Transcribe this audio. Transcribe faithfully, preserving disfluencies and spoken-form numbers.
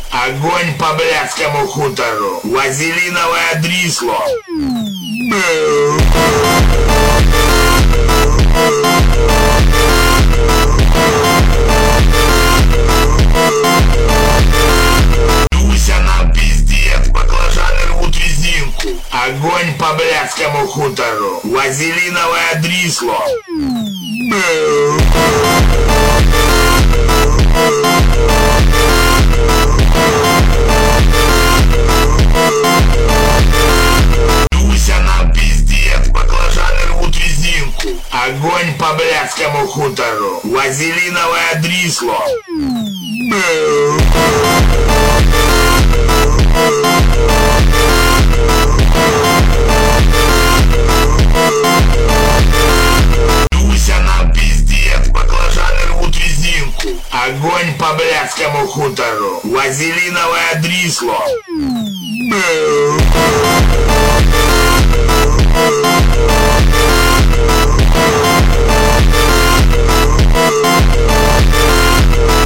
Огонь по блядскому хутору. Вазелиновое дрисло. Дуся нам пиздец, баклажаны рвут резинку. Огонь по блядскому хутору. Вазелиновое дрисло. Дуся нам пиздец, баклажаны рвут резинку. Огонь по блядскому хутору. Вазелиновое дрисло. Дуся нам пиздец, баклажаны рвут резинку. Огонь по блядскому хутору. Вазелиновое дрисло.